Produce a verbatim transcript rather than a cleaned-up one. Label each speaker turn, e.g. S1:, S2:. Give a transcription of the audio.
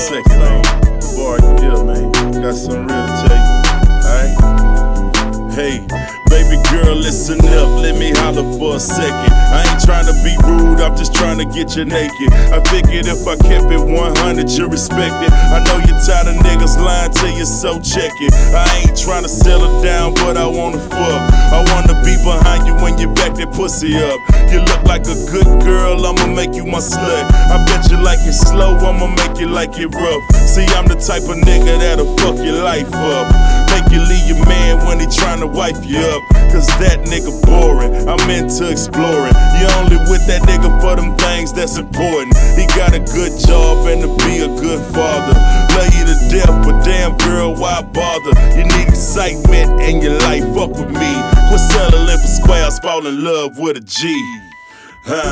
S1: second, man. Before I get up, man, got something real to tell you. Alright? Hey, baby girl, listen up, let me holler for a second. I ain't tryna be rude, I'm just tryna get you naked. I figured if I kept it one hundred, you respect it. I know you're tired of niggas lying to you, so check it. I ain't tryna settle down, but I wanna fuck. I wanna be behind you when you back that pussy up. You look like a good girl, I'ma make you my slut. I bet you like it slow, I'ma make you like it rough. See, I'm the type of nigga that'll fuck your life up. Make you leave your man when he tryna wipe you up. Cause that nigga boring, I'm into exploring. You only with that nigga for them things that's important. He got a good job and to be a good father. Love you to death, but damn girl, why bother? You need excitement in your life, fuck with me. Quit settling for squares, fall in love with a G. Huh?